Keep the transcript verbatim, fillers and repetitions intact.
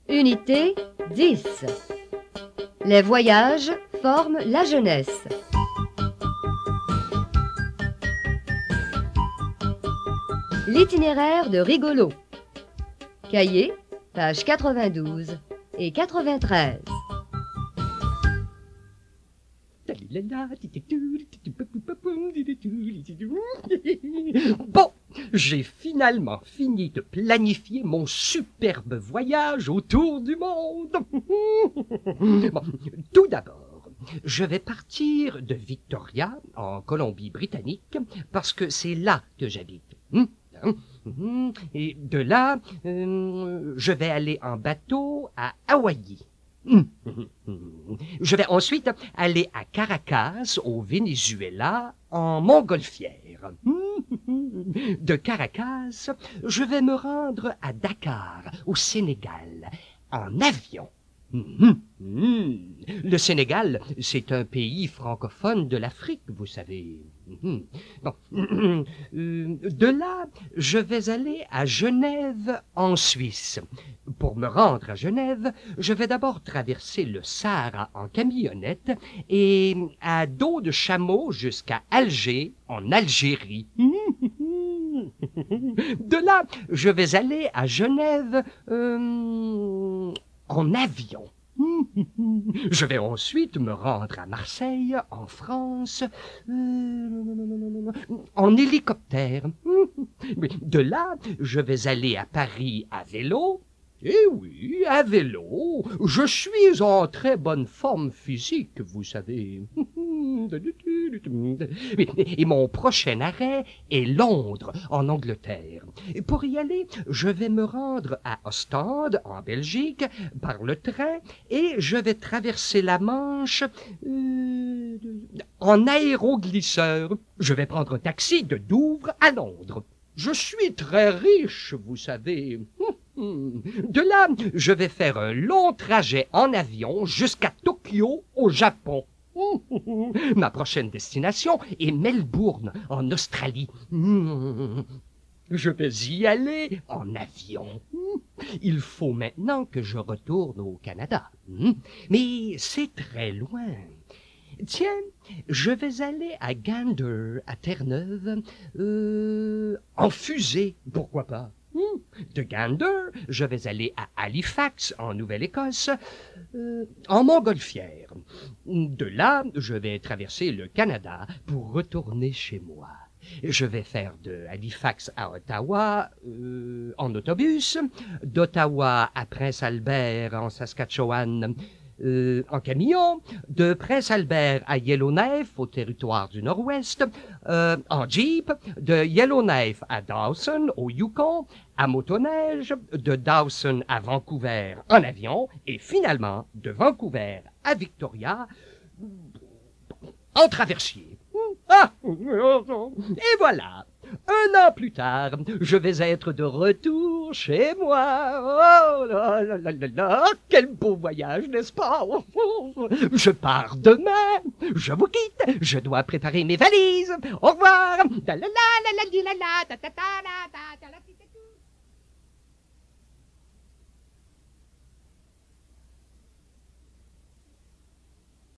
Unité dix. Les voyages forment la jeunesse. L'itinéraire de Rigolo. Cahier, pages quatre-vingt-douze et quatre-vingt-treize. Bon, j'ai finalement fini de planifier mon superbe voyage autour du monde. Bon, tout d'abord, je vais partir de Victoria, en Colombie-Britannique, parce que c'est là que j'habite. Et de là, euh, je vais aller en bateau à Hawaï. Je vais ensuite aller à Caracas, au Venezuela, en montgolfière. De Caracas, je vais me rendre à Dakar, au Sénégal, en avion. Le Sénégal, c'est un pays francophone de l'Afrique, vous savez. Bon. De là, je vais aller à Genève, en Suisse. Pour me rendre à Genève, je vais d'abord traverser le Sahara en camionnette et à dos de chameau jusqu'à Alger, en Algérie. De là, je vais aller à Genève euh, en avion. Je vais ensuite me rendre à Marseille, en France, euh, en hélicoptère. De là, je vais aller à Paris à vélo. Eh oui, à vélo. Je suis en très bonne forme physique, vous savez. Et mon prochain arrêt est Londres, en Angleterre. Pour y aller, je vais me rendre à Ostende, en Belgique, par le train, et je vais traverser la Manche euh, en aéroglisseur. Je vais prendre un taxi de Douvres à Londres. Je suis très riche, vous savez. De là, je vais faire un long trajet en avion jusqu'à Tokyo, au Japon. Ma prochaine destination est Melbourne, en Australie. Je vais y aller en avion. Il faut maintenant que je retourne au Canada. Mais c'est très loin. Tiens, je vais aller à Gander, à Terre-Neuve, euh, en fusée, pourquoi pas. De Gander, je vais aller à Halifax, en Nouvelle-Écosse, euh, en montgolfière. De là, je vais traverser le Canada pour retourner chez moi. Je vais faire de Halifax à Ottawa euh, en autobus, d'Ottawa à Prince-Albert, en Saskatchewan, Euh, en camion, de Prince-Albert à Yellowknife, au territoire du Nord-Ouest, euh, en Jeep, de Yellowknife à Dawson, au Yukon, à motoneige, de Dawson à Vancouver en avion, et finalement de Vancouver à Victoria en traversier. Ah! Et voilà! Un an plus tard, je vais être de retour chez moi. Oh là là là là là, quel beau voyage, n'est-ce pas? Je pars demain. Je vous quitte. Je dois préparer mes valises. Au revoir. Da la la la la la la ta ta ta ta.